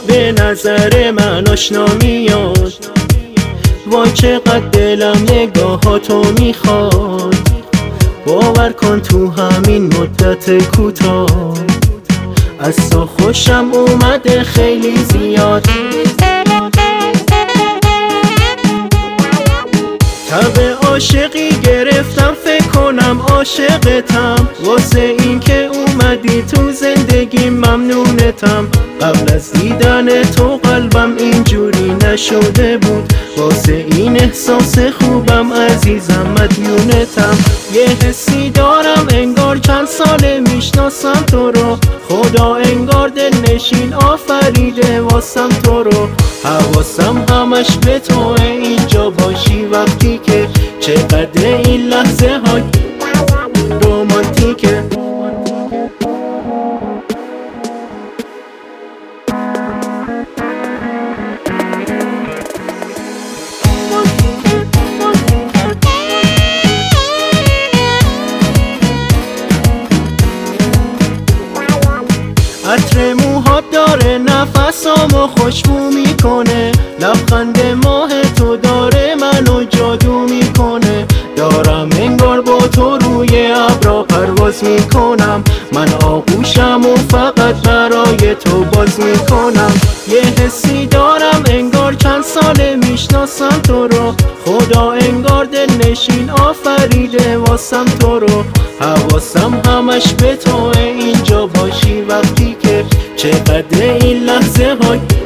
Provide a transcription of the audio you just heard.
به نظر من آشنا میاد. وای چقدر دلم نگاهاتو میخواد. باور کن تو همین مدت کوتاه از تو خوشم اومده خیلی زیاد. تب عاشقی گرفتم فکر کنم عاشقتم. واسه این که اومدی تو زندگی ممنونتم. قبل از دیدن تو قلبم اینجوری نشده بود. واسه این احساس خوبم عزیزم مدیونتم. یه حسی دارم انگار چند ساله میشناسم تو رو. خدا انگار دلنشین آفریده واسم تو رو. حواسم همش به توه اینجا باشی وقتی که چقدر این لحظه های رومانتیکه. عطر موهات داره نفسامو خوشبو میکنه. لبخند ماه تو داره منو جادو میکنه. دارم انگار با تو روی ابرا پرواز میکنم. من آغوشم و فقط برای تو باز میکنم. یه حسی دارم انگار چند ساله میشناسم تو رو. خدا انگار دلنشین آفریده واسم تو رو. حواسم همش به توه اینجا باشی وقتی که چقدر این لحظه های